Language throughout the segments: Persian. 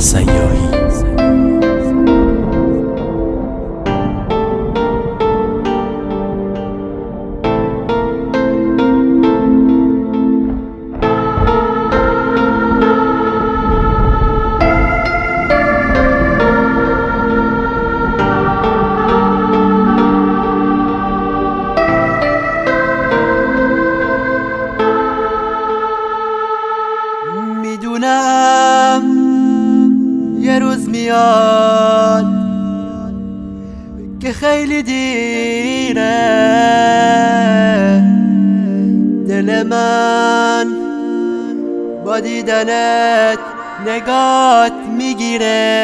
سیاهی. میدونم یه روز میاد که خیلی دیره، دل من با دیدنت نگات میگیره.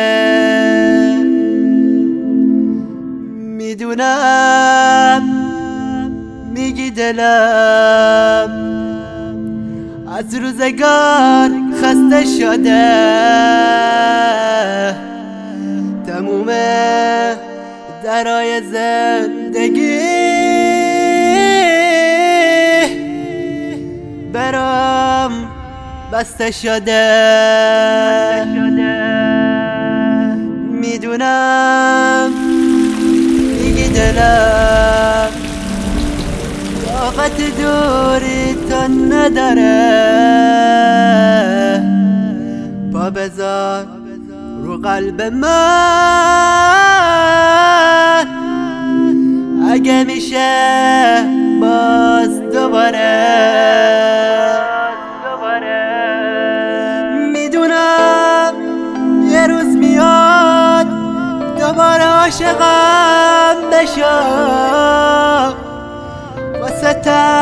میدونم میگی دلم از روزگار خسته شده، تموم درای زندگی برام بسته شده. میدونم میگی دلم طاقت دوری تو نداره، پا بذار رو قلب من اگه میشه باز دوباره. میدونم یه روز میاد دوباره عاشقم بشم، واسه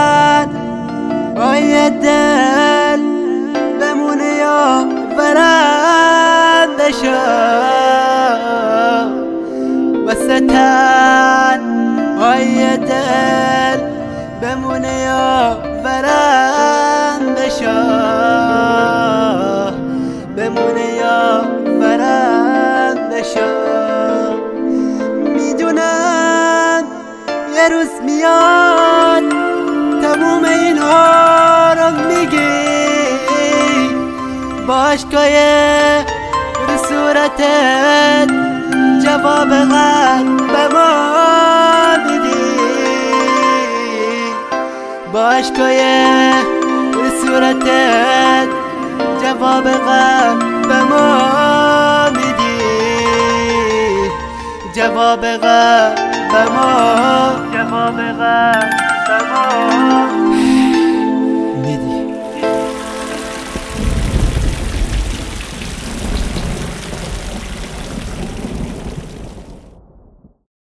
تنهای دل بمونه یا برم بشم، واسه تنهای دل بمونه یا برم بشم، بمونه یا برم بشم. میدونم یه روز میاد تموم اینها رو میگی، با عشقای رو صورتت جواب قلب ما میدی، با عشقای رو صورتت جواب قلب ما میدی، جواب قلب ما، جواب قلب